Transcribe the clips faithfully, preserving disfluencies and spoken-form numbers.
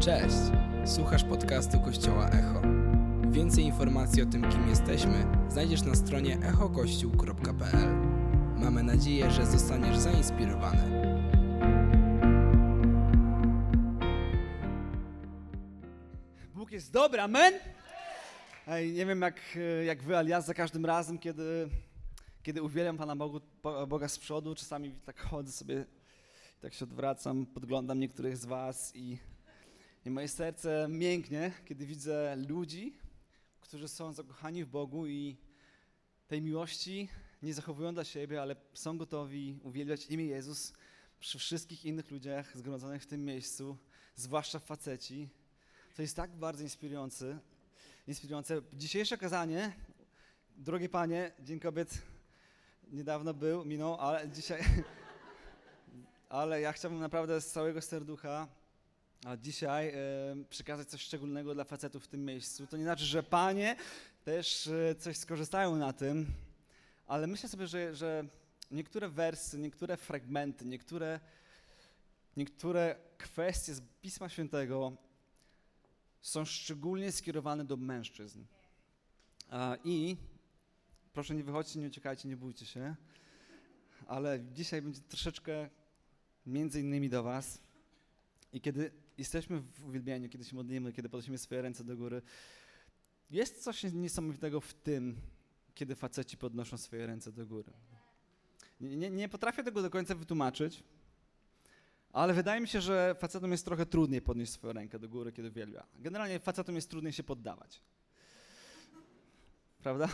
Cześć! Słuchasz podcastu Kościoła Echo. Więcej informacji o tym, kim jesteśmy, znajdziesz na stronie echo kościół kropka p l. Mamy nadzieję, że zostaniesz zainspirowany. Bóg jest dobry, amen? Ej, nie wiem jak, jak wy, ale ja za każdym razem, kiedy, kiedy uwielbiam Pana Bogu, Boga z przodu, czasami tak chodzę sobie, tak się odwracam, podglądam niektórych z was i, i moje serce mięknie, kiedy widzę ludzi, którzy są zakochani w Bogu i tej miłości nie zachowują dla siebie, ale są gotowi uwielbiać imię Jezus przy wszystkich innych ludziach zgromadzonych w tym miejscu, zwłaszcza faceci. To jest tak bardzo inspirujące. inspirujące. Dzisiejsze kazanie, drogie panie, Dzień Kobiet niedawno był, minął, ale dzisiaj, ale ja chciałbym naprawdę z całego serducha a dzisiaj e, przekazać coś szczególnego dla facetów w tym miejscu. To nie znaczy, że panie też e, coś skorzystają na tym, ale myślę sobie, że, że niektóre wersy, niektóre fragmenty, niektóre, niektóre kwestie z Pisma Świętego są szczególnie skierowane do mężczyzn. A, I proszę nie wychodźcie, nie uciekajcie, nie bójcie się, ale dzisiaj będzie troszeczkę między innymi do was. I kiedy jesteśmy w uwielbieniu, kiedy się modlimy, kiedy podnosimy swoje ręce do góry, jest coś niesamowitego w tym, kiedy faceci podnoszą swoje ręce do góry. Nie, nie, nie potrafię tego do końca wytłumaczyć, ale wydaje mi się, że facetom jest trochę trudniej podnieść swoją rękę do góry, kiedy uwielbia. Generalnie facetom jest trudniej się poddawać. Prawda?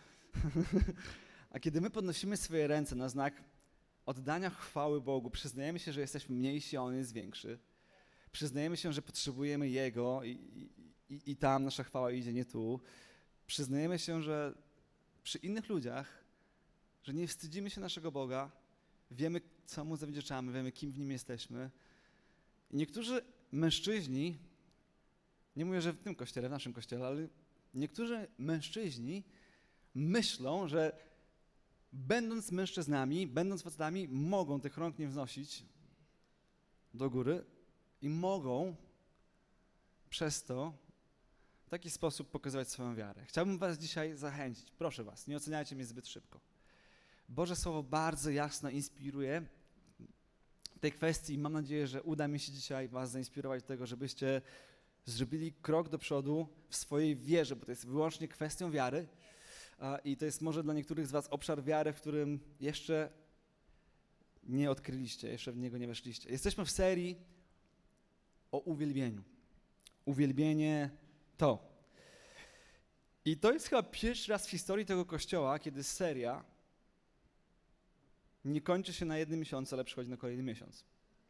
A kiedy my podnosimy swoje ręce na znak oddania chwały Bogu, przyznajemy się, że jesteśmy mniejsi, a On jest większy. Przyznajemy się, że potrzebujemy Jego i, i, i tam nasza chwała idzie, nie tu. Przyznajemy się, że przy innych ludziach, że nie wstydzimy się naszego Boga, wiemy, co Mu zawdzięczamy, wiemy, kim w Nim jesteśmy. I niektórzy mężczyźni, nie mówię, że w tym kościele, w naszym kościele, ale niektórzy mężczyźni myślą, że będąc mężczyznami, będąc facetami, mogą tych rąk nie wznosić do góry i mogą przez to w taki sposób pokazywać swoją wiarę. Chciałbym was dzisiaj zachęcić, proszę was, nie oceniajcie mnie zbyt szybko. Boże Słowo bardzo jasno inspiruje w tej kwestii i mam nadzieję, że uda mi się dzisiaj was zainspirować do tego, żebyście zrobili krok do przodu w swojej wierze, bo to jest wyłącznie kwestią wiary i to jest może dla niektórych z was obszar wiary, w którym jeszcze nie odkryliście, jeszcze w niego nie weszliście. Jesteśmy w serii o uwielbieniu. Uwielbienie to. I to jest chyba pierwszy raz w historii tego kościoła, kiedy seria nie kończy się na jednym miesiącu, ale przychodzi na kolejny miesiąc.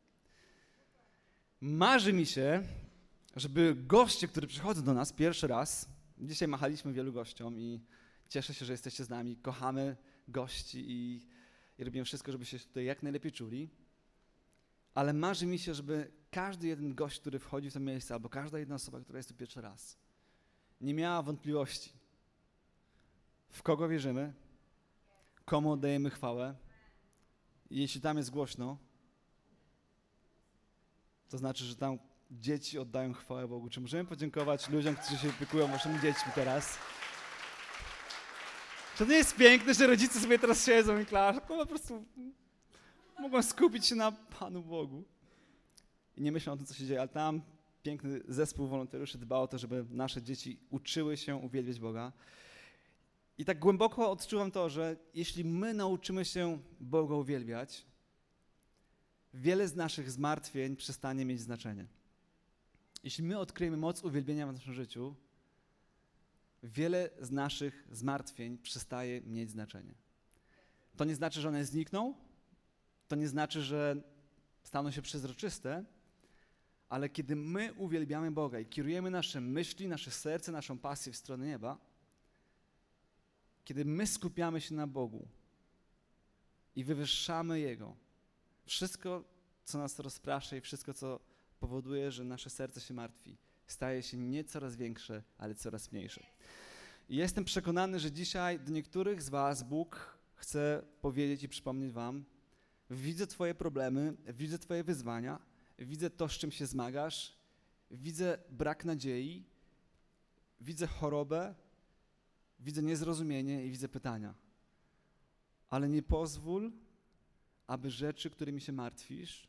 Marzy mi się, żeby goście, którzy przychodzą do nas pierwszy raz, dzisiaj machaliśmy wielu gościom i cieszę się, że jesteście z nami, kochamy gości i, i robimy wszystko, żeby się tutaj jak najlepiej czuli, ale marzy mi się, żeby każdy jeden gość, który wchodzi w to miejsce, albo każda jedna osoba, która jest tu pierwszy raz, nie miała wątpliwości, w kogo wierzymy, komu oddajemy chwałę. I jeśli tam jest głośno, to znaczy, że tam dzieci oddają chwałę Bogu. Czy możemy podziękować ludziom, którzy się opiekują waszymi dziećmi teraz? Czy to nie jest piękne, że rodzice sobie teraz siedzą i klaszczą, po prostu mogą skupić się na Panu Bogu i nie myślą o tym, co się dzieje, ale tam piękny zespół wolontariuszy dba o to, żeby nasze dzieci uczyły się uwielbiać Boga. I tak głęboko odczuwam to, że jeśli my nauczymy się Boga uwielbiać, wiele z naszych zmartwień przestanie mieć znaczenie. Jeśli my odkryjemy moc uwielbienia w naszym życiu, wiele z naszych zmartwień przestaje mieć znaczenie. To nie znaczy, że one znikną, to nie znaczy, że staną się przezroczyste, ale kiedy my uwielbiamy Boga i kierujemy nasze myśli, nasze serce, naszą pasję w stronę nieba, kiedy my skupiamy się na Bogu i wywyższamy Jego, wszystko, co nas rozprasza i wszystko, co powoduje, że nasze serce się martwi, staje się nie coraz większe, ale coraz mniejsze. I jestem przekonany, że dzisiaj do niektórych z was Bóg chce powiedzieć i przypomnieć wam, widzę twoje problemy, widzę twoje wyzwania, widzę to, z czym się zmagasz, widzę brak nadziei, widzę chorobę, widzę niezrozumienie i widzę pytania. Ale nie pozwól, aby rzeczy, którymi się martwisz,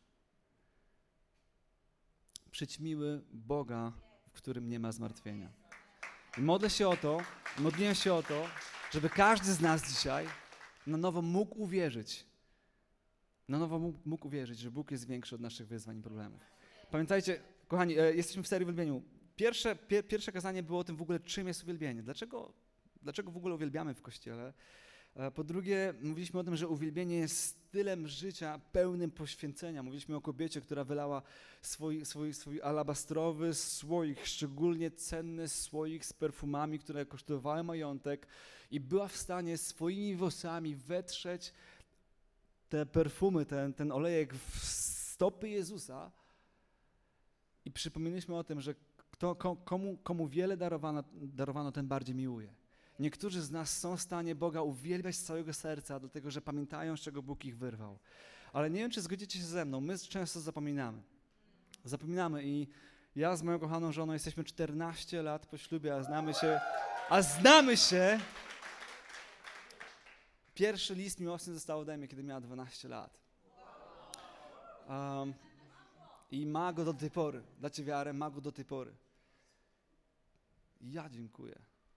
przyćmiły Boga, w którym nie ma zmartwienia. I modlę się o to, modliłem się o to, żeby każdy z nas dzisiaj na nowo mógł uwierzyć, na nowo mógł, mógł uwierzyć, że Bóg jest większy od naszych wyzwań i problemów. Pamiętajcie, kochani, e, jesteśmy w serii uwielbieniu. Pierwsze, pie, pierwsze kazanie było o tym w ogóle, czym jest uwielbienie. Dlaczego, dlaczego w ogóle uwielbiamy w Kościele? E, po drugie, mówiliśmy o tym, że uwielbienie jest stylem życia pełnym poświęcenia. Mówiliśmy o kobiecie, która wylała swój, swój, swój alabastrowy słoik, szczególnie cenny słoik z perfumami, które kosztowały majątek i była w stanie swoimi włosami wetrzeć te perfumy, ten, ten olejek w stopy Jezusa. I przypomnieliśmy o tym, że kto, komu, komu wiele darowano, darowano, ten bardziej miłuje. Niektórzy z nas są w stanie Boga uwielbiać z całego serca, dlatego że pamiętają, z czego Bóg ich wyrwał. Ale nie wiem, czy zgodzicie się ze mną, my często zapominamy. Zapominamy i ja z moją kochaną żoną jesteśmy czternaście lat po ślubie, a znamy się, a znamy się. Pierwszy list miłosny został ode mnie, kiedy miała dwanaście lat. Um, I ma go do tej pory. Dacie wiarę, ma go do tej pory. Ja dziękuję.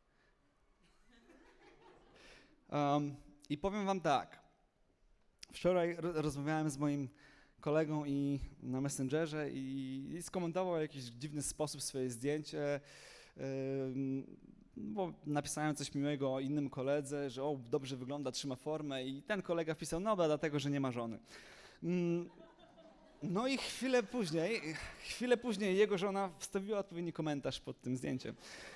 Um, I powiem wam tak. Wczoraj ro- rozmawiałem z moim kolegą i na Messengerze i, i skomentował w jakiś dziwny sposób swoje zdjęcie, yy, bo napisałem coś miłego o innym koledze, że o, dobrze wygląda, trzyma formę i ten kolega wpisał, no dlatego, że nie ma żony. Mm, no i chwilę później, chwilę później jego żona wstawiła odpowiedni komentarz pod tym zdjęciem.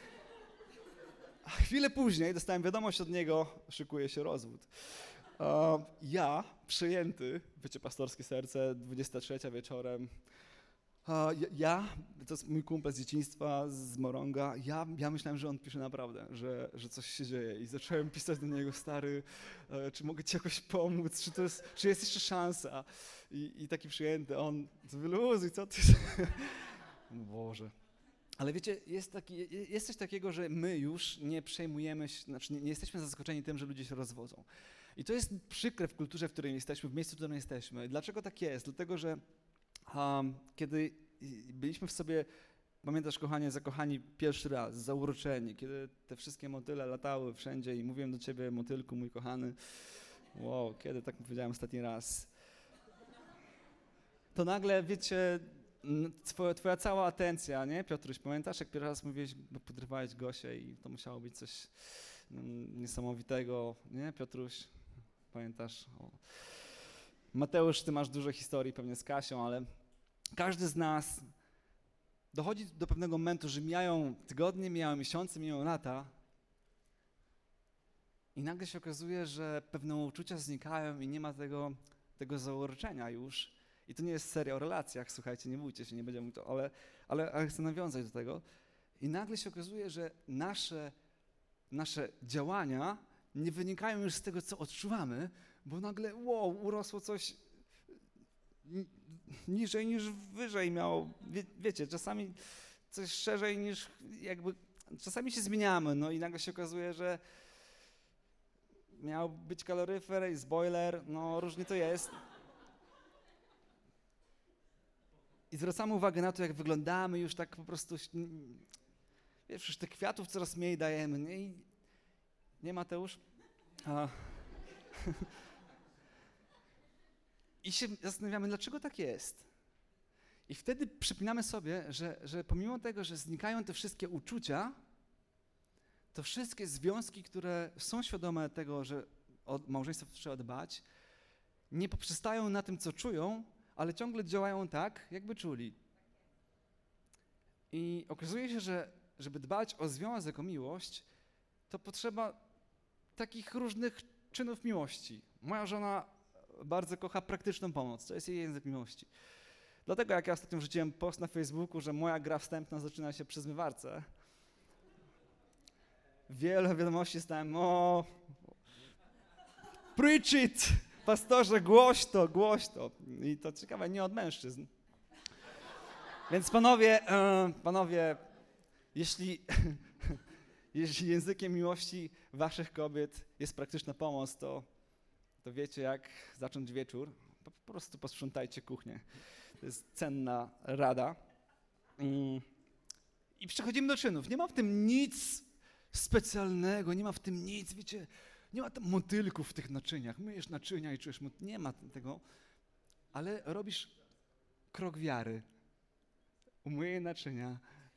A chwilę później dostałem wiadomość od niego, szykuje się rozwód. Uh, ja, przejęty, wiecie, pastorskie serce, dwudziesta trzecia wieczorem, uh, ja, ja, to jest mój kumpel z dzieciństwa, z Moronga, ja, ja myślałem, że on pisze naprawdę, że, że coś się dzieje i zacząłem pisać do niego, stary, uh, czy mogę ci jakoś pomóc, czy, to jest, czy jest jeszcze szansa? I, i taki przyjęty, on, wyluzuj, co ty... Boże. Ale wiecie, jest, taki, jest coś takiego, że my już nie przejmujemy się, znaczy nie, nie jesteśmy zaskoczeni tym, że ludzie się rozwodzą. I to jest przykre w kulturze, w której jesteśmy, w miejscu, w którym jesteśmy. Dlaczego tak jest? Dlatego, że um, kiedy byliśmy w sobie, pamiętasz, kochanie, zakochani pierwszy raz, zauroczeni, kiedy te wszystkie motyle latały wszędzie i mówiłem do ciebie, motylku, mój kochany, wow, kiedy tak powiedziałem ostatni raz, to nagle, wiecie, Twoja, twoja cała atencja, nie? Piotruś, pamiętasz, jak pierwszy raz mówiłeś, bo podrywałeś Gosię i to musiało być coś mm, niesamowitego, nie? Piotruś, pamiętasz? O. Mateusz, ty masz dużo historii pewnie z Kasią, ale każdy z nas dochodzi do pewnego momentu, że mijają tygodnie, mijają miesiące, mijają lata i nagle się okazuje, że pewne uczucia znikają i nie ma tego, tego zauroczenia już. I to nie jest seria o relacjach, słuchajcie, nie bójcie się, nie będziemy to, ale, ale, ale chcę nawiązać do tego. I nagle się okazuje, że nasze, nasze działania nie wynikają już z tego, co odczuwamy, bo nagle, wow, urosło coś niżej niż wyżej miało. Wie, wiecie, czasami coś szerzej niż jakby, czasami się zmieniamy, no i nagle się okazuje, że miał być kaloryfer, jest boiler, no różnie to jest. I zwracamy uwagę na to, jak wyglądamy już tak po prostu, wiesz, już tych kwiatów coraz mniej dajemy, nie? I, nie, Mateusz? A. I się zastanawiamy, dlaczego tak jest. I wtedy przypominamy sobie, że, że pomimo tego, że znikają te wszystkie uczucia, to wszystkie związki, które są świadome tego, że o małżeństwo trzeba dbać, nie poprzestają na tym, co czują, ale ciągle działają tak, jakby czuli. I okazuje się, że żeby dbać o związek, o miłość, to potrzeba takich różnych czynów miłości. Moja żona bardzo kocha praktyczną pomoc, to jest jej język miłości. Dlatego jak ja ostatnio wrzuciłem post na Facebooku, że moja gra wstępna zaczyna się przy zmywarce, wiele wiadomości dostałem, o, preach it! Pastorze, głoś to, głoś to. I to ciekawe, nie od mężczyzn. Więc panowie, e, panowie, jeśli, jeśli językiem miłości waszych kobiet jest praktyczna pomoc, to, to wiecie, jak zacząć wieczór. Po, po prostu posprzątajcie kuchnię. To jest cenna rada. Mm. I przechodzimy do czynów. Nie ma w tym nic specjalnego, nie ma w tym nic, wiecie, nie ma tam motylków w tych naczyniach. Myjesz naczynia i czujesz, moty- nie ma tego, ale robisz krok wiary. Umyję naczynia.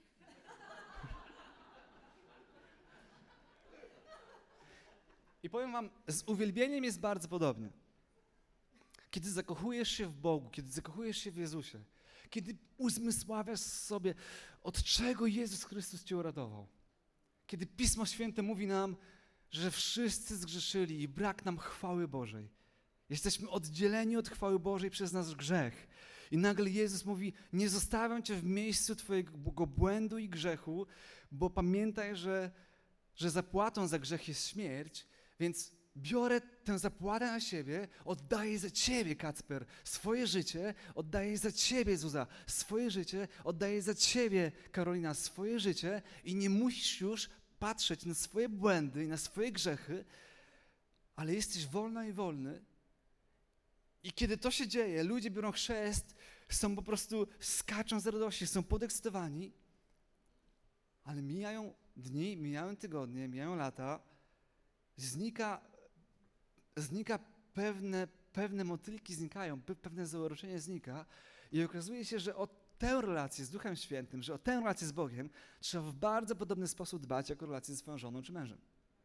I powiem wam, z uwielbieniem jest bardzo podobnie. Kiedy zakochujesz się w Bogu, kiedy zakochujesz się w Jezusie, kiedy uzmysławiasz sobie, od czego Jezus Chrystus cię uratował. Kiedy Pismo Święte mówi nam, że wszyscy zgrzeszyli i brak nam chwały Bożej. Jesteśmy oddzieleni od chwały Bożej przez nasz grzech. I nagle Jezus mówi, nie zostawiam cię w miejscu twojego błędu i grzechu, bo pamiętaj, że, że zapłatą za grzech jest śmierć, więc biorę tę zapłatę na siebie, oddaję za ciebie, Kacper, swoje życie, oddaję za ciebie, Zuza, swoje życie, oddaję za ciebie, Karolina, swoje życie i nie musisz już patrzeć na swoje błędy i na swoje grzechy, ale jesteś wolna i wolny. I kiedy to się dzieje, ludzie biorą chrzest, są po prostu, skaczą z radości, są podekscytowani, ale mijają dni, mijają tygodnie, mijają lata, znika, znika pewne, pewne motylki znikają, pewne zauroczenie znika i okazuje się, że o tę relację z Duchem Świętym, że o tę relację z Bogiem trzeba w bardzo podobny sposób dbać, jak o relację ze swoją żoną czy mężem.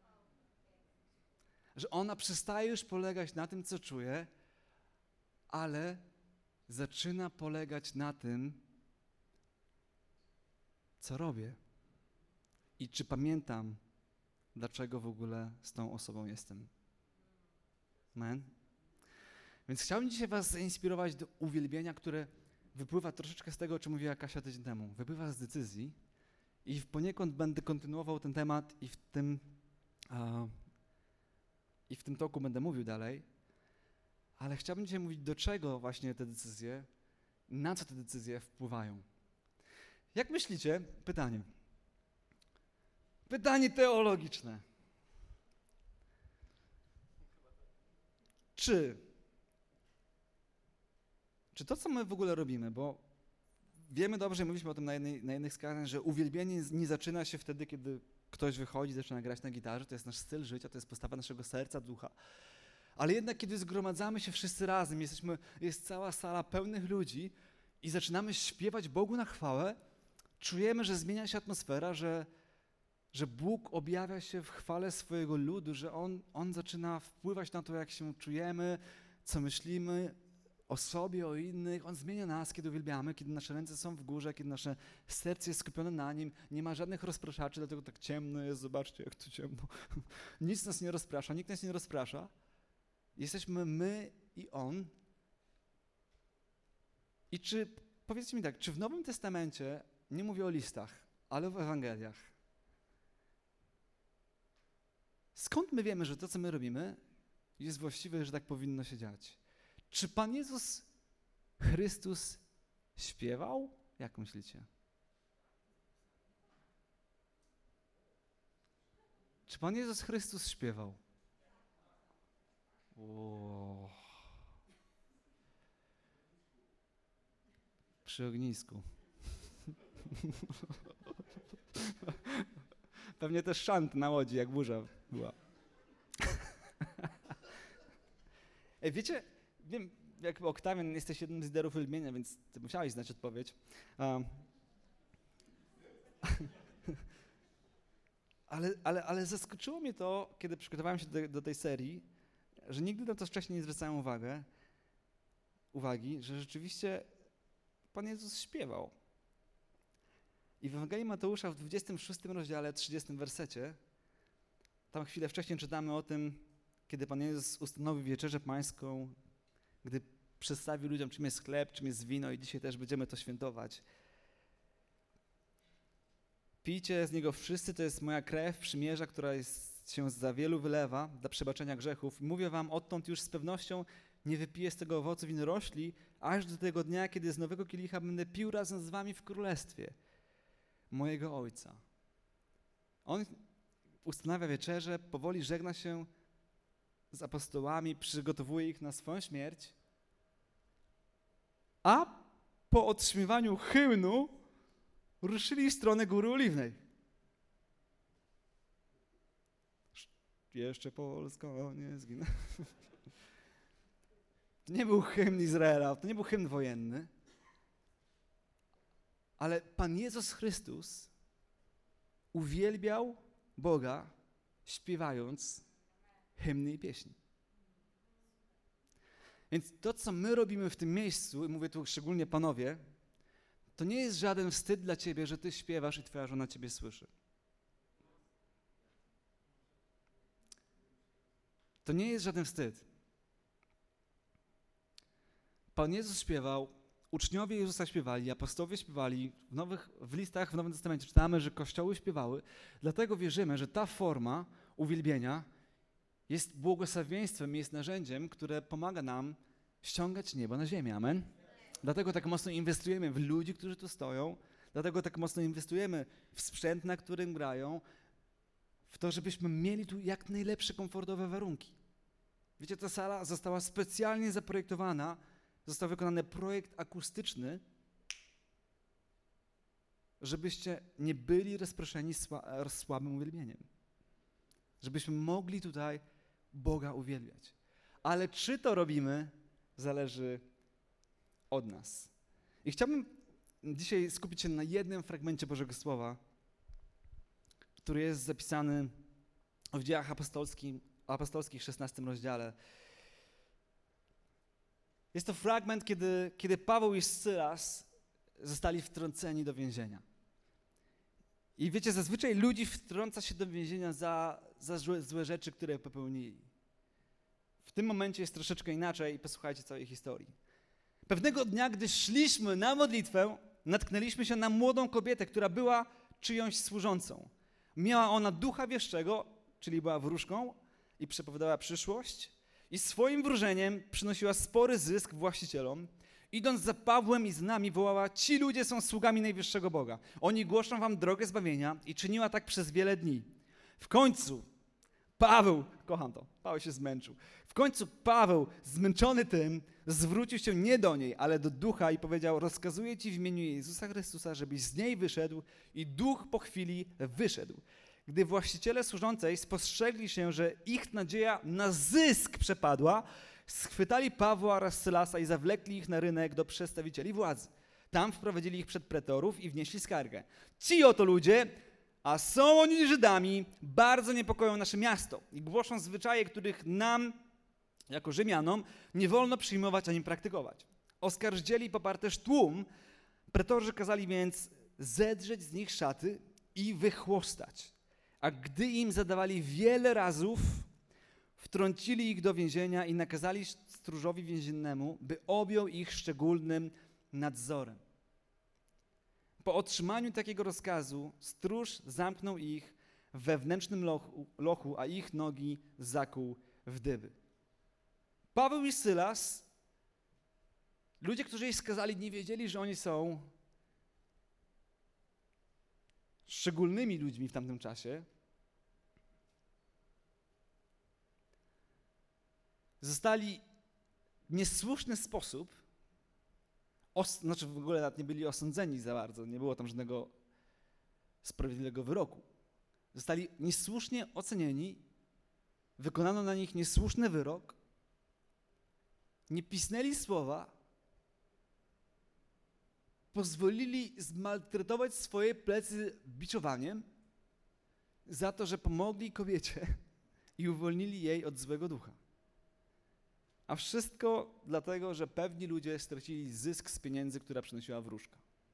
Że ona przestaje już polegać na tym, co czuje, ale zaczyna polegać na tym, co robię i czy pamiętam, dlaczego w ogóle z tą osobą jestem. Amen? Więc chciałbym dzisiaj was zainspirować do uwielbienia, które wypływa troszeczkę z tego, o czym mówiła Kasia tydzień temu. Wypływa z decyzji i poniekąd będę kontynuował ten temat i w tym, uh, i w tym toku będę mówił dalej, ale chciałbym dzisiaj mówić, do czego właśnie te decyzje, na co te decyzje wpływają. Jak myślicie? Pytanie. Pytanie teologiczne. Czy, czy to, co my w ogóle robimy, bo wiemy dobrze, mówiliśmy o tym na, jednej, na jednych skazań, że uwielbienie nie zaczyna się wtedy, kiedy ktoś wychodzi, zaczyna grać na gitarze, to jest nasz styl życia, to jest postawa naszego serca, ducha. Ale jednak, kiedy zgromadzamy się wszyscy razem, jesteśmy, jest cała sala pełnych ludzi i zaczynamy śpiewać Bogu na chwałę, czujemy, że zmienia się atmosfera, że, że Bóg objawia się w chwale swojego ludu, że On, On zaczyna wpływać na to, jak się czujemy, co myślimy o sobie, o innych. On zmienia nas, kiedy uwielbiamy, kiedy nasze ręce są w górze, kiedy nasze serce jest skupione na Nim. Nie ma żadnych rozpraszaczy, dlatego tak ciemno jest, zobaczcie, jak tu ciemno. Nic nas nie rozprasza, nikt nas nie rozprasza. Jesteśmy my i On. I czy, powiedzcie mi tak, czy w Nowym Testamencie, nie mówię o listach, ale w Ewangeliach, skąd my wiemy, że to, co my robimy, jest właściwe, że tak powinno się dziać? Czy Pan Jezus Chrystus śpiewał? Jak myślicie? Czy Pan Jezus Chrystus śpiewał? O. Przy ognisku. Pewnie też szant na łodzi, jak burza była. Ej, wiecie, wiem, jak Oktawian, jesteś jednym z liderów uwielbienia, więc ty musiałeś znać odpowiedź. Um. ale, ale, ale zaskoczyło mnie to, kiedy przygotowałem się do, do tej serii, że nigdy na to wcześniej nie zwracałem uwagę, uwagi, że rzeczywiście Pan Jezus śpiewał. I w Ewangelii Mateusza w dwudziestym szóstym rozdziale, trzydziestym wersecie, tam chwilę wcześniej czytamy o tym, kiedy Pan Jezus ustanowił wieczerzę pańską, gdy przedstawił ludziom, czym jest chleb, czym jest wino i dzisiaj też będziemy to świętować. Pijcie z niego wszyscy, to jest moja krew przymierza, która jest, się za wielu wylewa dla przebaczenia grzechów. I mówię wam odtąd już z pewnością, nie wypiję z tego owocu winorośli, aż do tego dnia, kiedy z nowego kielicha będę pił razem z wami w królestwie mojego Ojca. On ustanawia wieczerzę, powoli żegna się z apostołami, przygotowuje ich na swoją śmierć, a po otrzymywaniu hymnu ruszyli w stronę Góry Oliwnej. Jeszcze Polska nie zginę. To nie był hymn Izraela, to nie był hymn wojenny, ale Pan Jezus Chrystus uwielbiał Boga, śpiewając hymny i pieśni. Więc to, co my robimy w tym miejscu, i mówię tu szczególnie panowie, to nie jest żaden wstyd dla ciebie, że ty śpiewasz i twoja żona ciebie słyszy. To nie jest żaden wstyd. Pan Jezus śpiewał, uczniowie Jezusa śpiewali, apostołowie śpiewali, w, nowych, w listach w Nowym Testamencie czytamy, że kościoły śpiewały, dlatego wierzymy, że ta forma uwielbienia jest błogosławieństwem, jest narzędziem, które pomaga nam ściągać niebo na ziemię. Amen? Dlatego tak mocno inwestujemy w ludzi, którzy tu stoją, dlatego tak mocno inwestujemy w sprzęt, na którym grają, w to, żebyśmy mieli tu jak najlepsze, komfortowe warunki. Wiecie, ta sala została specjalnie zaprojektowana, został wykonany projekt akustyczny, żebyście nie byli rozproszeni sła, słabym uwielbieniem. Żebyśmy mogli tutaj Boga uwielbiać. Ale czy to robimy, zależy od nas. I chciałbym dzisiaj skupić się na jednym fragmencie Bożego Słowa, który jest zapisany w Dziejach Apostolskich, apostolskich szesnastym rozdziale. Jest to fragment, kiedy, kiedy Paweł i Sylas zostali wtrąceni do więzienia. I wiecie, zazwyczaj ludzi wtrąca się do więzienia za, za złe, złe rzeczy, które popełnili. W tym momencie jest troszeczkę inaczej i posłuchajcie całej historii. Pewnego dnia, gdy szliśmy na modlitwę, natknęliśmy się na młodą kobietę, która była czyjąś służącą. Miała ona ducha wieszczego, czyli była wróżką i przepowiadała przyszłość i swoim wróżeniem przynosiła spory zysk właścicielom. Idąc za Pawłem i z nami wołała: ci ludzie są sługami najwyższego Boga. Oni głoszą wam drogę zbawienia i czyniła tak przez wiele dni. W końcu Paweł, kocham to, Paweł się zmęczył. W końcu Paweł, zmęczony tym, zwrócił się nie do niej, ale do ducha i powiedział: rozkazuję ci w imieniu Jezusa Chrystusa, żebyś z niej wyszedł, i duch po chwili wyszedł. Gdy właściciele służącej spostrzegli się, że ich nadzieja na zysk przepadła, schwytali Pawła oraz Sylasa i zawlekli ich na rynek do przedstawicieli władzy. Tam wprowadzili ich przed pretorów i wnieśli skargę. Ci oto ludzie, a są oni Żydami, bardzo niepokoją nasze miasto i głoszą zwyczaje, których nam, jako Rzymianom, nie wolno przyjmować ani praktykować. Oskarżycieli poparł też tłum, pretorzy kazali więc zedrzeć z nich szaty i wychłostać. A gdy im zadawali wiele razów, wtrącili ich do więzienia i nakazali stróżowi więziennemu, by objął ich szczególnym nadzorem. Po otrzymaniu takiego rozkazu stróż zamknął ich w wewnętrznym lochu, lochu, a ich nogi zakuł w dyby. Paweł i Sylas, ludzie, którzy ich skazali, nie wiedzieli, że oni są szczególnymi ludźmi w tamtym czasie. Zostali w niesłuszny sposób, os, znaczy w ogóle nawet nie byli osądzeni za bardzo, nie było tam żadnego sprawiedliwego wyroku. Zostali niesłusznie ocenieni, wykonano na nich niesłuszny wyrok, nie pisnęli słowa, pozwolili zmaltretować swoje plecy biczowaniem za to, że pomogli kobiecie i uwolnili jej od złego ducha. A wszystko dlatego, że pewni ludzie stracili zysk z pieniędzy, która przynosiła wróżka.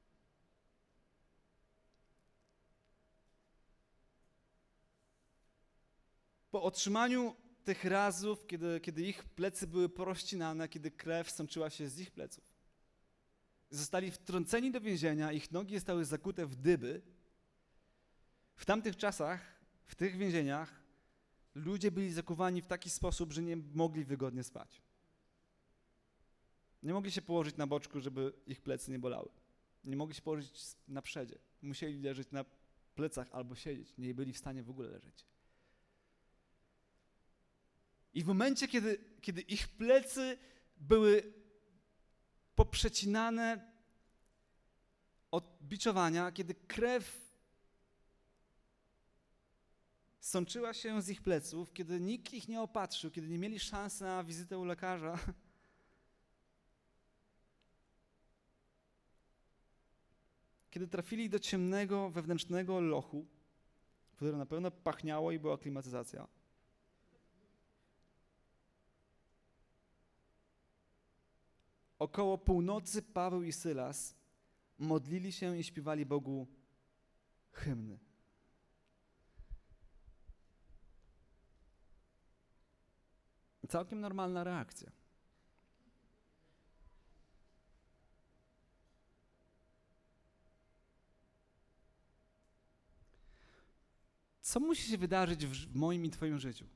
Po otrzymaniu tych razów, kiedy, kiedy ich plecy były porozcinane, kiedy krew sączyła się z ich pleców, zostali wtrąceni do więzienia, ich nogi zostały zakute w dyby. W tamtych czasach, w tych więzieniach, ludzie byli zakuwani w taki sposób, że nie mogli wygodnie spać. Nie mogli się położyć na boczku, żeby ich plecy nie bolały. Nie mogli się położyć na przodzie. Musieli leżeć na plecach albo siedzieć. Nie byli w stanie w ogóle leżeć. I w momencie, kiedy, kiedy ich plecy były poprzecinane od biczowania, kiedy krew sączyła się z ich pleców, kiedy nikt ich nie opatrzył, kiedy nie mieli szansy na wizytę u lekarza, kiedy trafili do ciemnego, wewnętrznego lochu, które na pewno pachniało i była klimatyzacja, około północy Paweł i Sylas modlili się i śpiewali Bogu hymny. Całkiem normalna reakcja. Co musi się wydarzyć w moim i twoim życiu?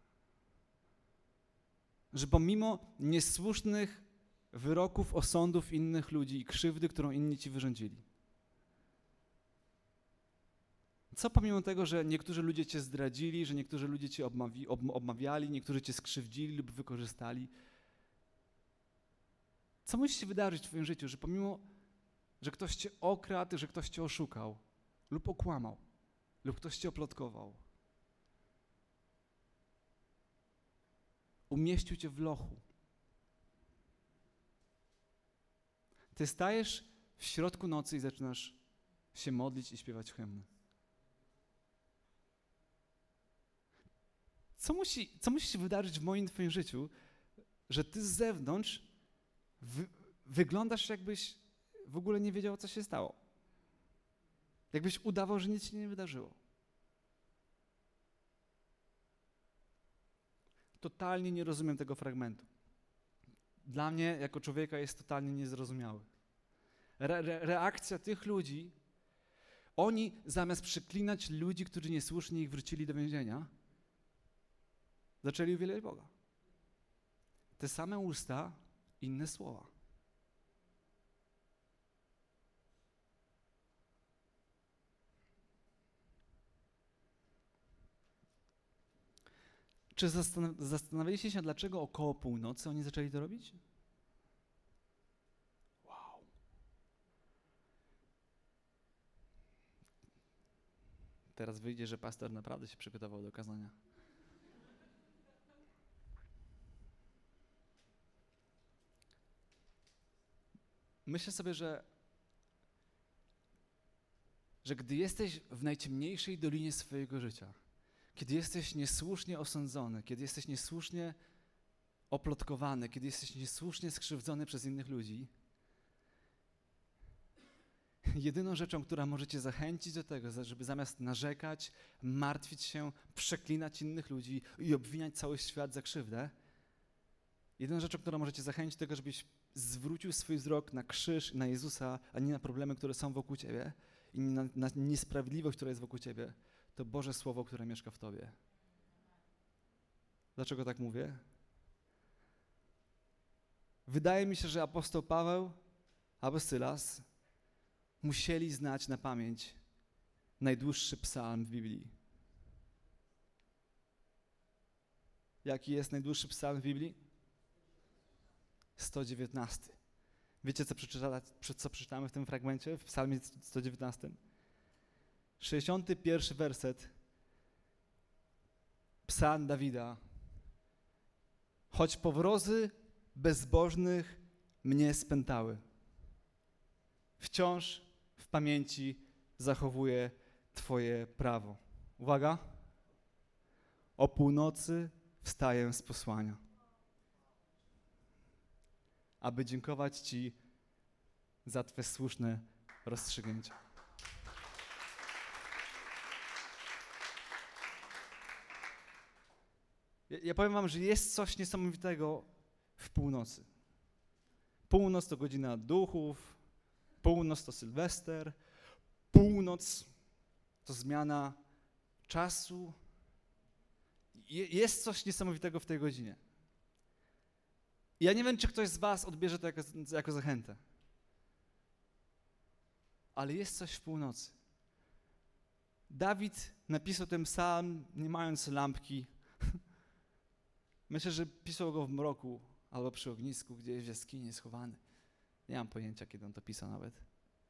Że pomimo niesłusznych wyroków, osądów innych ludzi i krzywdy, którą inni ci wyrządzili. Co pomimo tego, że niektórzy ludzie cię zdradzili, że niektórzy ludzie cię obmawi, ob, obmawiali, niektórzy cię skrzywdzili lub wykorzystali. Co musi się wydarzyć w twoim życiu, że pomimo, że ktoś cię okradł, że ktoś cię oszukał lub okłamał, lub ktoś cię oplotkował, umieścił cię w lochu. Ty stajesz w środku nocy i zaczynasz się modlić i śpiewać hymny. Co musi, co musi się wydarzyć w moim i twoim życiu, że ty z zewnątrz wy, wyglądasz, jakbyś w ogóle nie wiedział, co się stało. Jakbyś udawał, że nic się nie wydarzyło. Totalnie nie rozumiem tego fragmentu. Dla mnie, jako człowieka, jest totalnie niezrozumiały. Re, re, reakcja tych ludzi, oni zamiast przeklinać ludzi, którzy niesłusznie ich wrócili do więzienia, zaczęli uwielbiać Boga. Te same usta, inne słowa. Czy zastanawialiście się, dlaczego około północy oni zaczęli to robić? Wow. Teraz wyjdzie, że pastor naprawdę się przygotował do kazania. Myślę sobie, że, że gdy jesteś w najciemniejszej dolinie swojego życia, kiedy jesteś niesłusznie osądzony, kiedy jesteś niesłusznie oplotkowany, kiedy jesteś niesłusznie skrzywdzony przez innych ludzi, jedyną rzeczą, która może cię zachęcić do tego, żeby zamiast narzekać, martwić się, przeklinać innych ludzi i obwiniać cały świat za krzywdę, jedyną rzeczą, która może cię zachęcić do tego, żebyś zwrócił swój wzrok na krzyż, na Jezusa, a nie na problemy, które są wokół ciebie i na, na niesprawiedliwość, która jest wokół ciebie, to Boże Słowo, które mieszka w tobie. Dlaczego tak mówię? Wydaje mi się, że apostoł Paweł albo Sylas musieli znać na pamięć najdłuższy psalm w Biblii. Jaki jest najdłuższy psalm w Biblii? sto dziewiętnasty. Wiecie, co, przeczyta, co przeczytamy w tym fragmencie, w psalmie sto dziewiętnastym? sześćdziesiąty pierwszy werset, psalm Dawida. Choć powrozy bezbożnych mnie spętały, wciąż w pamięci zachowuję Twoje prawo. Uwaga. O północy wstaję z posłania, aby dziękować Ci za Twe słuszne rozstrzygnięcia. Ja, ja powiem wam, że jest coś niesamowitego w północy. Północ to godzina duchów, północ to Sylwester, północ to zmiana czasu. Je, jest coś niesamowitego w tej godzinie. Ja nie wiem, czy ktoś z was odbierze to jako, jako zachętę. Ale jest coś w północy. Dawid napisał ten psalm, nie mając lampki. Myślę, że pisał go w mroku albo przy ognisku, gdzieś w jaskini schowany. Nie mam pojęcia, kiedy on to pisał nawet.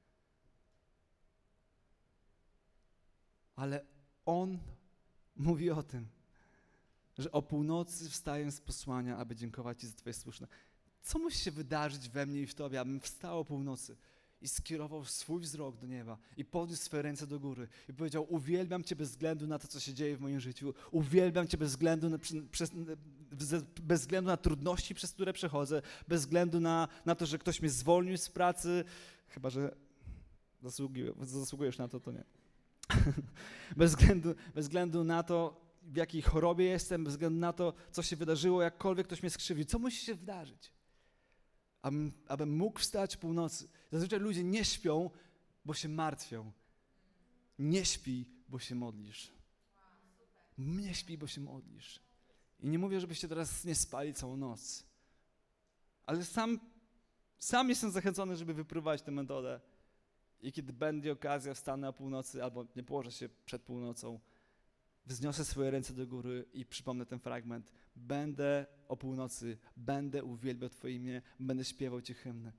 Ale on mówi o tym, że o północy wstaję z posłania, aby dziękować Ci za Twoje słuszne. Co musi się wydarzyć we mnie i w Tobie, abym wstał o północy i skierował swój wzrok do nieba i podniósł swoje ręce do góry i powiedział: uwielbiam Cię bez względu na to, co się dzieje w moim życiu. Uwielbiam Cię bez względu na, przez, bez względu na trudności, przez które przechodzę, bez względu na, na to, że ktoś mnie zwolnił z pracy, chyba że zasługujesz, zasługujesz na to, to nie. bez, względu, bez względu na to, w jakiej chorobie jestem, bez względu na to, co się wydarzyło, jakkolwiek ktoś mnie skrzywdził. Co musi się wydarzyć, abym, abym mógł wstać o północy? Zazwyczaj ludzie nie śpią, bo się martwią. Nie śpi, bo się modlisz. Nie śpi, bo się modlisz. I nie mówię, żebyście teraz nie spali całą noc. Ale sam, sam jestem zachęcony, żeby wypróbować tę metodę. I kiedy będzie okazja, wstanę o północy, albo nie położę się przed północą, wzniosę swoje ręce do góry i przypomnę ten fragment. Będę o północy, będę uwielbiał Twoje imię, będę śpiewał Ci hymny.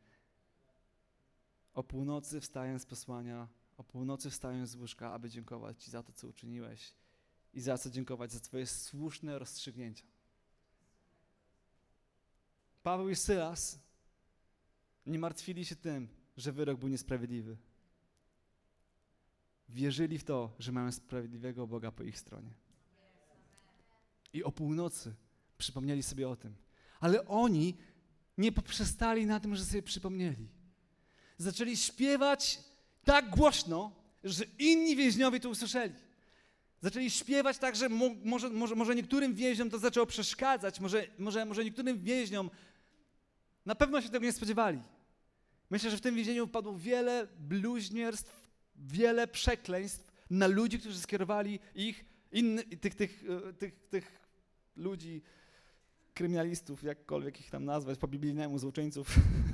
O północy wstaję z posłania, o północy wstaję z łóżka, aby dziękować Ci za to, co uczyniłeś i za co dziękować, za Twoje słuszne rozstrzygnięcia. Paweł i Sylas nie martwili się tym, że wyrok był niesprawiedliwy. Wierzyli w to, że mają sprawiedliwego Boga po ich stronie. I o północy przypomnieli sobie o tym. Ale oni nie poprzestali na tym, że sobie przypomnieli. Zaczęli śpiewać tak głośno, że inni więźniowie to usłyszeli. Zaczęli śpiewać tak, że mo, może, może, może niektórym więźniom to zaczęło przeszkadzać, może, może, może niektórym więźniom na pewno się tego nie spodziewali. Myślę, że w tym więzieniu padło wiele bluźnierstw, wiele przekleństw na ludzi, którzy skierowali ich, inny, tych, tych, tych, tych ludzi, kryminalistów, jakkolwiek ich tam nazwać, po biblijnemu, złoczyńców,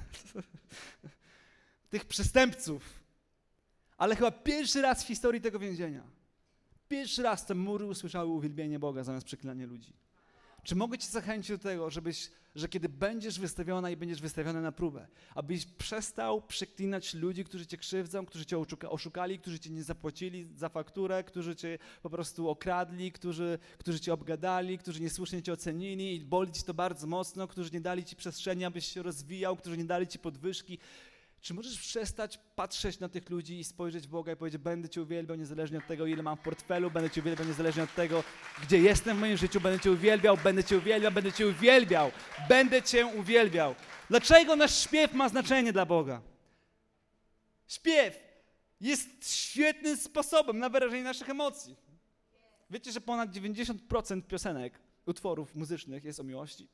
tych przestępców. Ale chyba pierwszy raz w historii tego więzienia, pierwszy raz te mury usłyszały uwielbienie Boga zamiast przeklinania ludzi. Czy mogę Cię zachęcić do tego, żebyś, że kiedy będziesz wystawiona i będziesz wystawiony na próbę, abyś przestał przeklinać ludzi, którzy Cię krzywdzą, którzy Cię oszukali, którzy Cię nie zapłacili za fakturę, którzy Cię po prostu okradli, którzy, którzy Cię obgadali, którzy niesłusznie Cię ocenili i boli Ci to bardzo mocno, którzy nie dali Ci przestrzeni, abyś się rozwijał, którzy nie dali Ci podwyżki. Czy możesz przestać patrzeć na tych ludzi i spojrzeć w Boga i powiedzieć: będę Cię uwielbiał niezależnie od tego, ile mam w portfelu, będę Cię uwielbiał niezależnie od tego, gdzie jestem w moim życiu, będę Cię uwielbiał, będę Cię uwielbiał, będę Cię uwielbiał, będę Cię uwielbiał. Dlaczego nasz śpiew ma znaczenie dla Boga? Śpiew jest świetnym sposobem na wyrażenie naszych emocji. Wiecie, że ponad dziewięćdziesiąt procent piosenek, utworów muzycznych jest o miłości?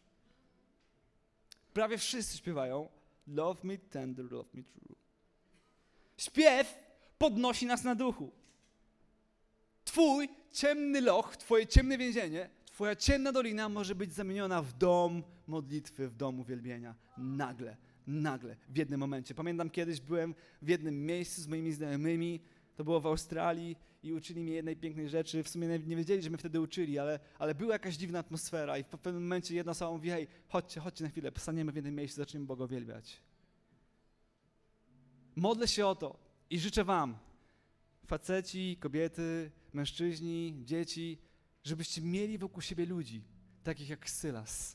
Prawie wszyscy śpiewają Love me tender, love me true. Śpiew podnosi nas na duchu. Twój ciemny loch, twoje ciemne więzienie, twoja ciemna dolina może być zamieniona w dom modlitwy, w dom uwielbienia. Nagle, nagle, w jednym momencie. Pamiętam, kiedyś byłem w jednym miejscu z moimi znajomymi, to było w Australii i uczyli mnie jednej pięknej rzeczy. W sumie nie wiedzieli, że mnie wtedy uczyli, ale, ale była jakaś dziwna atmosfera i w pewnym momencie jedna osoba mówi: hej, chodźcie, chodźcie na chwilę, staniemy w jednym miejscu, zaczniemy Boga uwielbiać. Modlę się o to i życzę wam, faceci, kobiety, mężczyźni, dzieci, żebyście mieli wokół siebie ludzi, takich jak Sylas.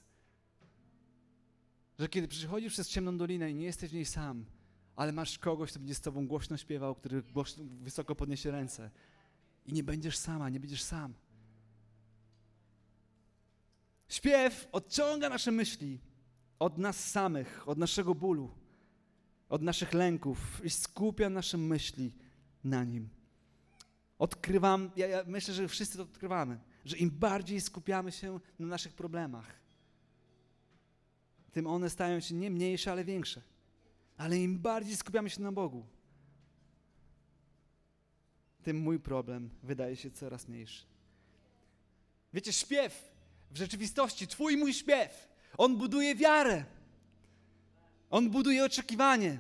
Że kiedy przychodzisz przez ciemną dolinę i nie jesteś w niej sam, ale masz kogoś, kto będzie z tobą głośno śpiewał, który głośno, wysoko podniesie ręce. I nie będziesz sama, nie będziesz sam. Śpiew odciąga nasze myśli od nas samych, od naszego bólu, od naszych lęków i skupia nasze myśli na Nim. Odkrywam, ja, ja myślę, że wszyscy to odkrywamy, że im bardziej skupiamy się na naszych problemach, tym one stają się nie mniejsze, ale większe. Ale im bardziej skupiamy się na Bogu, tym mój problem wydaje się coraz mniejszy. Wiecie, śpiew w rzeczywistości, twój i mój śpiew On buduje wiarę. On buduje oczekiwanie.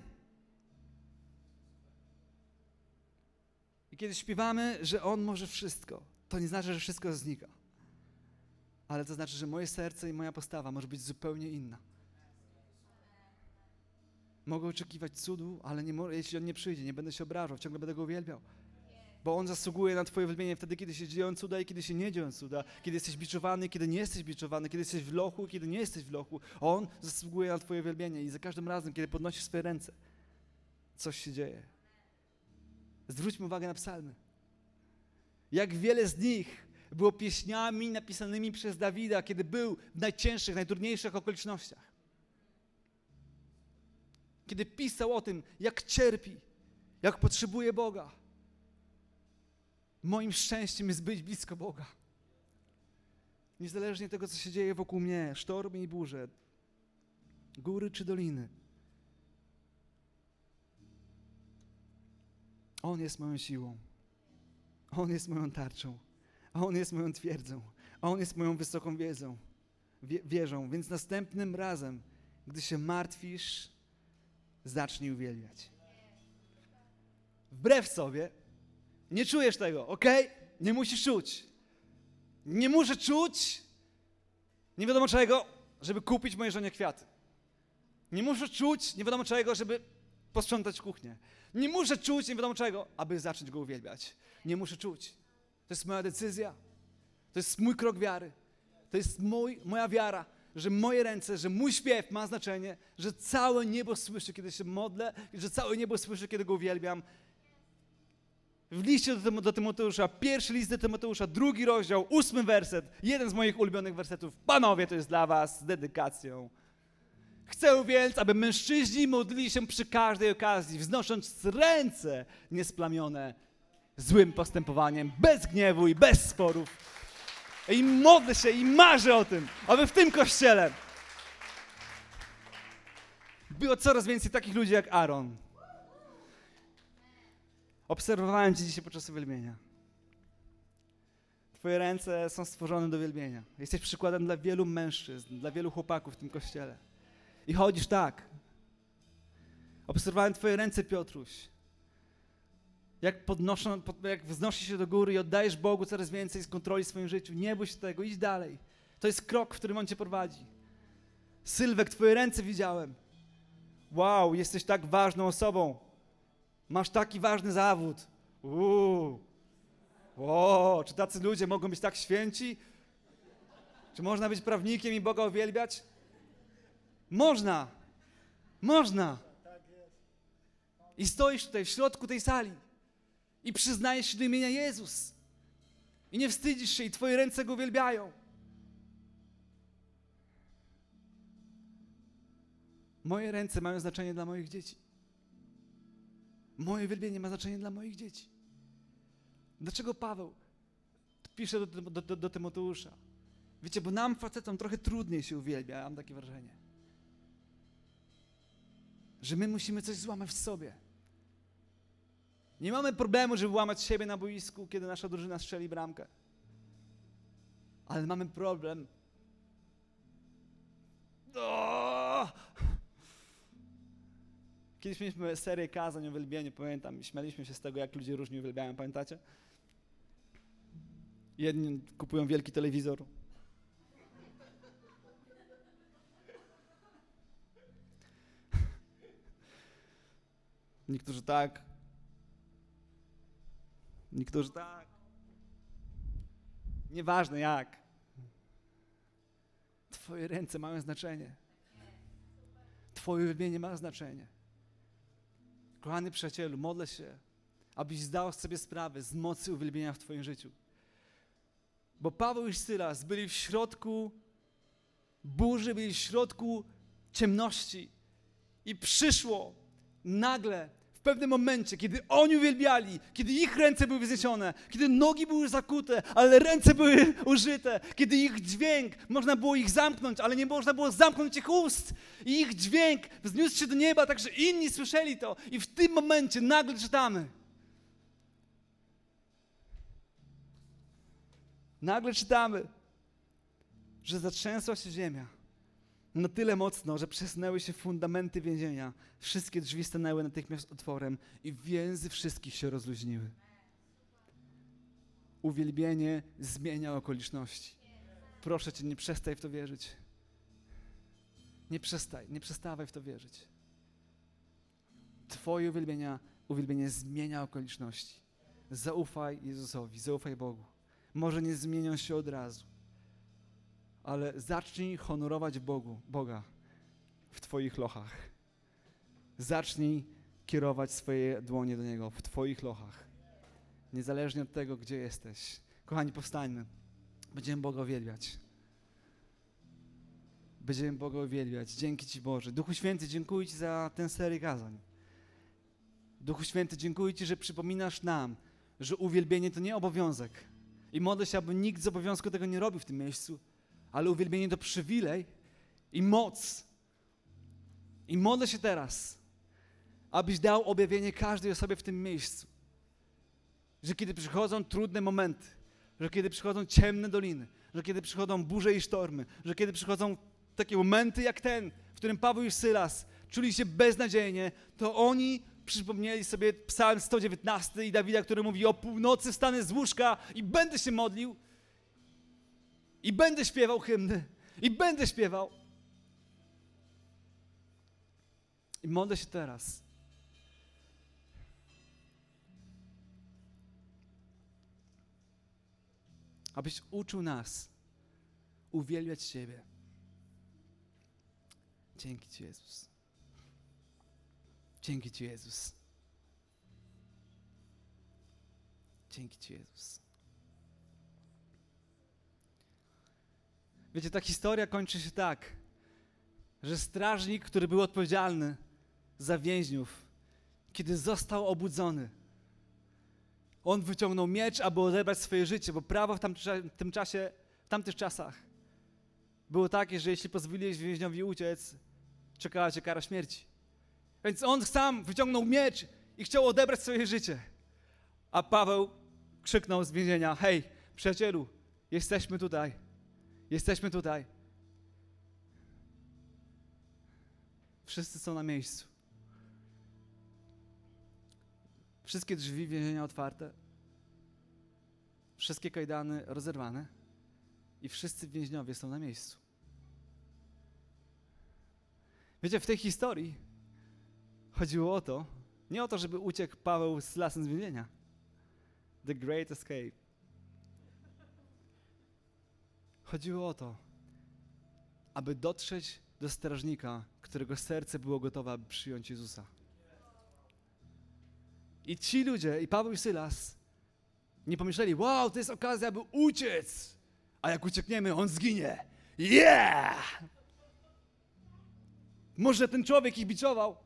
I kiedy śpiewamy, że On może wszystko, to nie znaczy, że wszystko znika. Ale to znaczy, że moje serce i moja postawa może być zupełnie inna. Mogę oczekiwać cudu, ale nie, jeśli On nie przyjdzie, nie będę się obrażał, ciągle będę Go uwielbiał. Bo On zasługuje na Twoje uwielbienie wtedy, kiedy się dzieją cuda i kiedy się nie dzieją cuda. Kiedy jesteś biczowany, kiedy nie jesteś biczowany, kiedy jesteś w lochu, kiedy nie jesteś w lochu. On zasługuje na Twoje uwielbienie i za każdym razem, kiedy podnosisz swoje ręce, coś się dzieje. Zwróćmy uwagę na psalmy. Jak wiele z nich było pieśniami napisanymi przez Dawida, kiedy był w najcięższych, najtrudniejszych okolicznościach. Kiedy pisał o tym, jak cierpi, jak potrzebuje Boga. Moim szczęściem jest być blisko Boga. Niezależnie od tego, co się dzieje wokół mnie, sztormy i burze, góry czy doliny. On jest moją siłą. On jest moją tarczą. On jest moją twierdzą. On jest moją wysoką wiedzą, wie, wieżą. Więc następnym razem, gdy się martwisz, zacznij uwielbiać. Wbrew sobie, nie czujesz tego, okej? Okay? Nie musisz czuć. Nie muszę czuć, nie wiadomo czego, żeby kupić mojej żonie kwiaty. Nie muszę czuć, nie wiadomo czego, żeby posprzątać kuchnię. Nie muszę czuć, nie wiadomo czego, aby zacząć Go uwielbiać. Nie muszę czuć. To jest moja decyzja. To jest mój krok wiary. To jest mój, moja wiara, że moje ręce, że mój śpiew ma znaczenie, że całe niebo słyszy, kiedy się modlę, że całe niebo słyszy, kiedy Go uwielbiam. W liście do, do Tymoteusza, pierwszy list do Tymoteusza, drugi rozdział, ósmy werset, jeden z moich ulubionych wersetów. Panowie, to jest dla was z dedykacją. Chcę więc, aby mężczyźni modlili się przy każdej okazji, wznosząc ręce niesplamione złym postępowaniem, bez gniewu i bez sporów. I modlę się i marzę o tym, aby w tym kościele było coraz więcej takich ludzi jak Aaron. Obserwowałem Cię dzisiaj podczas uwielbienia. Twoje ręce są stworzone do uwielbienia. Jesteś przykładem dla wielu mężczyzn, dla wielu chłopaków w tym kościele. I chodzisz tak. Obserwowałem Twoje ręce, Piotruś. Jak podnoszą, jak wznosisz się do góry i oddajesz Bogu coraz więcej z kontroli w swoim życiu. Nie bój się tego, idź dalej. To jest krok, w którym On Cię prowadzi. Sylwek, Twoje ręce widziałem. Wow, jesteś tak ważną osobą. Masz taki ważny zawód. Uuu. Wow, czy tacy ludzie mogą być tak święci? Czy można być prawnikiem i Boga uwielbiać? Można. Można. I stoisz tutaj w środku tej sali i przyznajesz się do imienia Jezus. I nie wstydzisz się i Twoje ręce Go uwielbiają. Moje ręce mają znaczenie dla moich dzieci. Moje uwielbienie ma znaczenie dla moich dzieci. Dlaczego Paweł pisze do, do, do, do Tymoteusza? Wiecie, bo nam, facetom, trochę trudniej się uwielbia, ja mam takie wrażenie. Że my musimy coś złamać w sobie. Nie mamy problemu, żeby łamać siebie na boisku, kiedy nasza drużyna strzeli bramkę. Ale mamy problem. O! Kiedyś mieliśmy serię kazań o uwielbieniu, pamiętam, śmialiśmy się z tego, jak ludzie różnie uwielbiają, pamiętacie? Jedni kupują wielki telewizor. Niektórzy tak. Niektórzy tak. Nieważne jak. Twoje ręce mają znaczenie. Twoje uwielbienie ma znaczenie. Kochany przyjacielu, modlę się, abyś zdał sobie sprawę z mocy uwielbienia w Twoim życiu. Bo Paweł i Sylas byli w środku burzy, byli w środku ciemności i przyszło nagle, w pewnym momencie, kiedy oni uwielbiali, kiedy ich ręce były wzniesione, kiedy nogi były zakute, ale ręce były użyte, kiedy ich dźwięk, można było ich zamknąć, ale nie można było zamknąć ich ust. I ich dźwięk wzniósł się do nieba, tak że inni słyszeli to. I w tym momencie nagle czytamy. Nagle czytamy, że zatrzęsła się ziemia. na tyle mocno, że przesunęły się fundamenty więzienia. Wszystkie drzwi stanęły natychmiast otworem i więzy wszystkich się rozluźniły. Uwielbienie zmienia okoliczności. Proszę Cię, nie przestań w to wierzyć. Nie przestań, nie przestawaj w to wierzyć. Twoje uwielbienia, uwielbienie zmienia okoliczności. Zaufaj Jezusowi, zaufaj Bogu. Może nie zmienią się od razu, ale zacznij honorować Bogu, Boga w Twoich lochach. Zacznij kierować swoje dłonie do Niego w Twoich lochach. Niezależnie od tego, gdzie jesteś. Kochani, powstańmy. Będziemy Boga uwielbiać. Będziemy Boga uwielbiać. Dzięki Ci, Boże. Duchu Święty, dziękuję Ci za tę serię kazań. Duchu Święty, dziękuję Ci, że przypominasz nam, że uwielbienie to nie obowiązek. I modlę się, aby nikt z obowiązku tego nie robił w tym miejscu, ale uwielbienie to przywilej i moc. I modlę się teraz, abyś dał objawienie każdej osobie w tym miejscu. Że kiedy przychodzą trudne momenty, że kiedy przychodzą ciemne doliny, że kiedy przychodzą burze i sztormy, że kiedy przychodzą takie momenty jak ten, w którym Paweł i Sylas czuli się beznadziejnie, to oni przypomnieli sobie Psalm sto dziewiętnasty i Dawida, który mówi: o północy wstanę z łóżka i będę się modlił i będę śpiewał hymny i będę śpiewał. I modlę się teraz, abyś uczył nas uwielbiać Ciebie. Dzięki Ci, Jezus. Dzięki Ci, Jezus. Dzięki Ci, Jezus. Wiecie, ta historia kończy się tak, że strażnik, który był odpowiedzialny za więźniów, kiedy został obudzony, on wyciągnął miecz, aby odebrać swoje życie, bo prawo w tamtym, w tym czasie, w tamtych czasach było takie, że jeśli pozwoliłeś więźniowi uciec, czekała cię kara śmierci. Więc on sam wyciągnął miecz i chciał odebrać swoje życie. A Paweł krzyknął z więzienia: hej, przyjacielu, jesteśmy tutaj. Jesteśmy tutaj. Wszyscy są na miejscu. Wszystkie drzwi więzienia otwarte. Wszystkie kajdany rozerwane. I wszyscy więźniowie są na miejscu. Wiecie, w tej historii chodziło o to, nie o to, żeby uciekł Paweł z lasem z więzienia. The Great Escape. Chodziło o to, aby dotrzeć do strażnika, którego serce było gotowe, aby przyjąć Jezusa. I ci ludzie, i Paweł i Sylas, nie pomyśleli: wow, to jest okazja, aby uciec, a jak uciekniemy, on zginie. Yeah! Może ten człowiek ich biczował.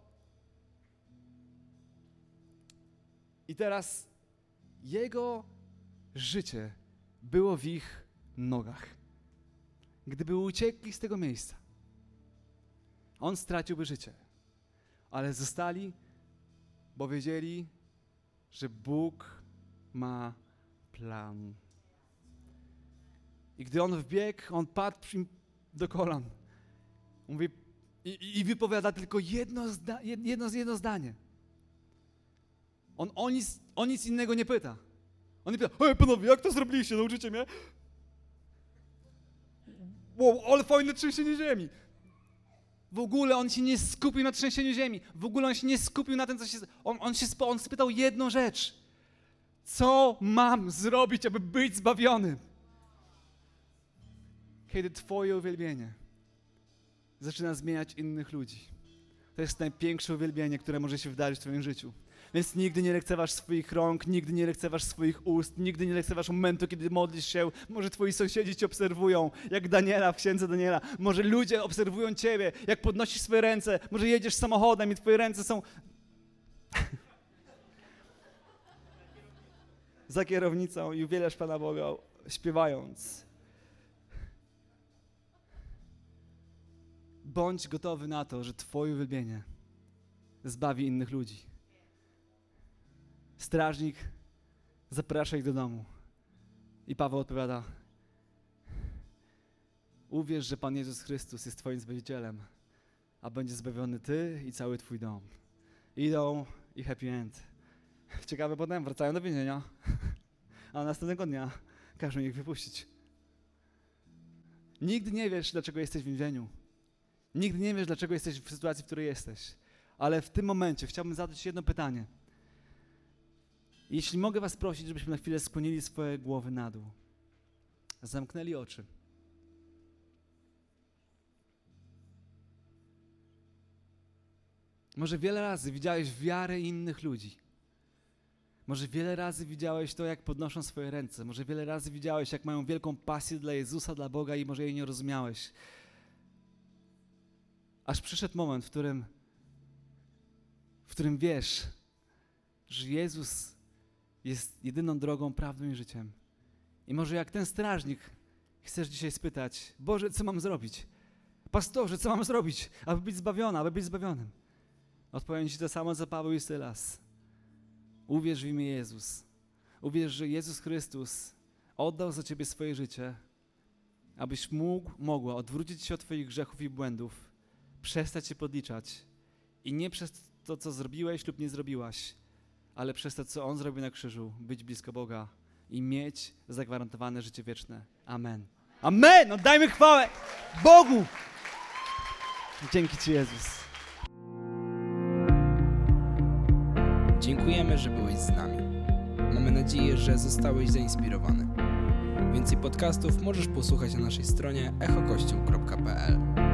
I teraz jego życie było w ich nogach. Gdyby uciekli z tego miejsca, on straciłby życie. Ale zostali, bo wiedzieli, że Bóg ma plan. I gdy on wbiegł, on padł do kolan. Mówi, i, i wypowiada tylko jedno, zda, jedno, jedno zdanie. On o nic, o nic innego nie pyta. On nie pyta: hej panowie, jak to zrobiliście, nauczycie mnie? Wow, ale fajne trzęsienie ziemi. W ogóle on się nie skupił na trzęsieniu ziemi. W ogóle on się nie skupił na tym, co się... On, on się on spytał jedną rzecz. Co mam zrobić, aby być zbawiony? Kiedy Twoje uwielbienie zaczyna zmieniać innych ludzi. To jest największe uwielbienie, które może się wydarzyć w Twoim życiu. Więc nigdy nie lekceważ swoich rąk, nigdy nie lekceważ swoich ust, nigdy nie lekceważ momentu, kiedy modlisz się. Może twoi sąsiedzi cię obserwują, jak Daniela w księdze Daniela. Może ludzie obserwują ciebie, jak podnosisz swoje ręce. Może jedziesz samochodem i twoje ręce są za kierownicą i uwielbiasz Pana Boga, śpiewając. Bądź gotowy na to, że Twoje uwielbienie zbawi innych ludzi. Strażnik zaprasza ich do domu. I Paweł odpowiada: Uwierz, że Pan Jezus Chrystus jest twoim Zbawicielem, a będzie zbawiony ty i cały twój dom. Idą i happy end. Ciekawe, potem wracają do więzienia, a następnego dnia każą ich wypuścić. Nigdy nie wiesz, dlaczego jesteś w więzieniu. Nigdy nie wiesz, dlaczego jesteś w sytuacji, w której jesteś. Ale w tym momencie chciałbym zadać jedno pytanie. Jeśli mogę was prosić, żebyśmy na chwilę skłonili swoje głowy na dół. Zamknęli oczy. Może wiele razy widziałeś wiarę innych ludzi. Może wiele razy widziałeś to, jak podnoszą swoje ręce. Może wiele razy widziałeś, jak mają wielką pasję dla Jezusa, dla Boga i może jej nie rozumiałeś. Aż przyszedł moment, w którym, w którym wiesz, że Jezus jest jedyną drogą, prawdą i życiem. I może jak ten strażnik chcesz dzisiaj spytać: Boże, co mam zrobić? Pastorze, co mam zrobić, aby być zbawiony, aby być zbawionym? Odpowiem ci to samo, co Paweł i Sylas. Uwierz w imię Jezus. Uwierz, że Jezus Chrystus oddał za ciebie swoje życie, abyś mógł, mogła odwrócić się od twoich grzechów i błędów, przestać się podliczać i nie przez to, co zrobiłeś lub nie zrobiłaś, ale przez to, co On zrobił na krzyżu, być blisko Boga i mieć zagwarantowane życie wieczne. Amen. Amen! Oddajmy chwałę Bogu! Dzięki Ci, Jezus. Dziękujemy, że byłeś z nami. Mamy nadzieję, że zostałeś zainspirowany. Więcej podcastów możesz posłuchać na naszej stronie echo kościół kropka p l.